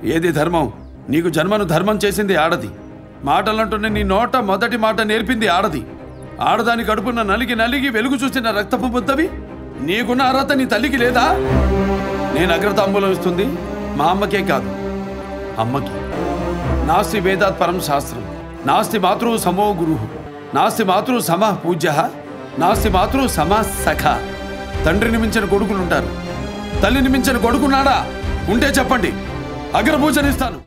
ఏది ధర్మం? నీకు జన్మను ధర్మం చేసింది ఆడది. మాటలంటూనే నీ నోట మొదటి మాట నేర్పింది ఆడది. ఆడదాని కడుపున నలిగి నలిగి వెలుగు చూసిన రక్తపు బుద్ధవి నీకున్న అర్హత నీ తల్లికి లేదా? నేను అగ్రతాంబూలం ఇస్తుంది మా అమ్మకే కాదు, అమ్మకి. నాస్తి వేదాత్ పరం శాస్త్రం, నాస్తి మాతృ సమో గురు, నాస్తి మాతృ సమ పూజ్య, నాస్తి మాతృ సమ సఖ. తండ్రిని మించిన కొడుకులుంటారు, తల్లిని మించిన కొడుకున్నాడా? ఉంటే చెప్పండి, అగ్రపూజనిస్తాను.